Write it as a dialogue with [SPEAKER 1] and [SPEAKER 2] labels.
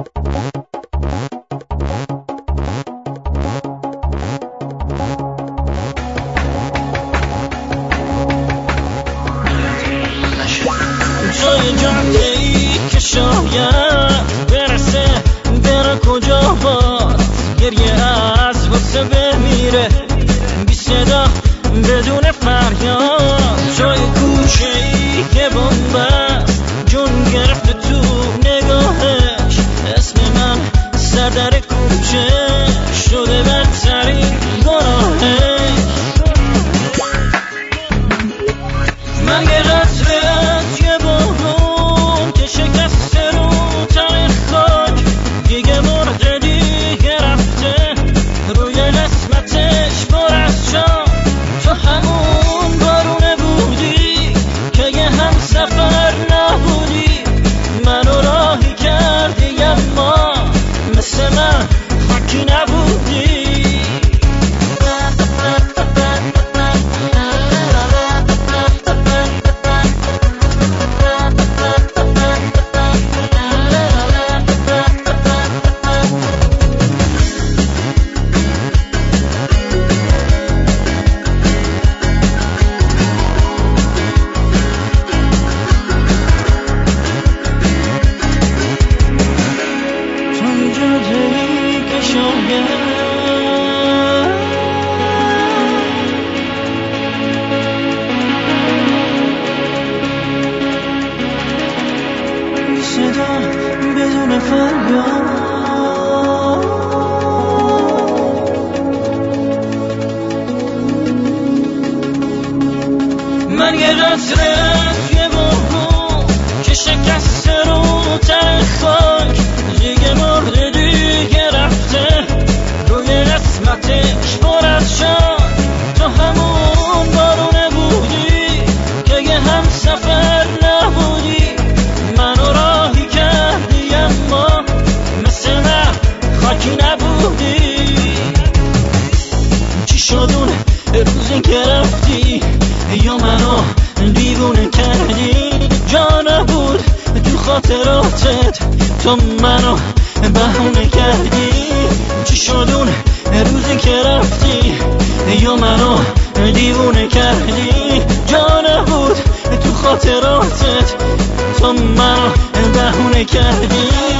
[SPEAKER 1] جای جاده‌ای که شاید برسه بره کجا باد، گریه از غصه بمیره بی صدا بدون فریاد. جای کوچه‌ای که بنبست جون گرفته تو نگاهش، اسم من سردر کوچه شده بدترین گناهش. من یه قطره‌ات یه بارون که شکسته رو تن خاک، دیگه مرده دیگه رفته روی قسمتش پر از جان. تو همون بارونه بودی که یه هم سفر نبودی، منو راهی کردی اما مثل من خاکی نبودی. صدا بدون فریاد، من یه قطره‌ات یه بارون که شکسته رو تن خاک، دیگه مرده دیگه رفته روی قسمتش پر از جان. تو همون بارونه بودی که یه هم سفر نبودی، منو راهی کردی اما مثل من خاکی نبودی. چی شد اون روزی که رفتی یا منو دیوونه کردی؟ جا نبود تو خاطراتت تو منو بهونه کردی. چی شد اون روزی که رفتی یا منو دیوونه کردی؟ جا نبود تو خاطراتت تو منو بهونه کردی.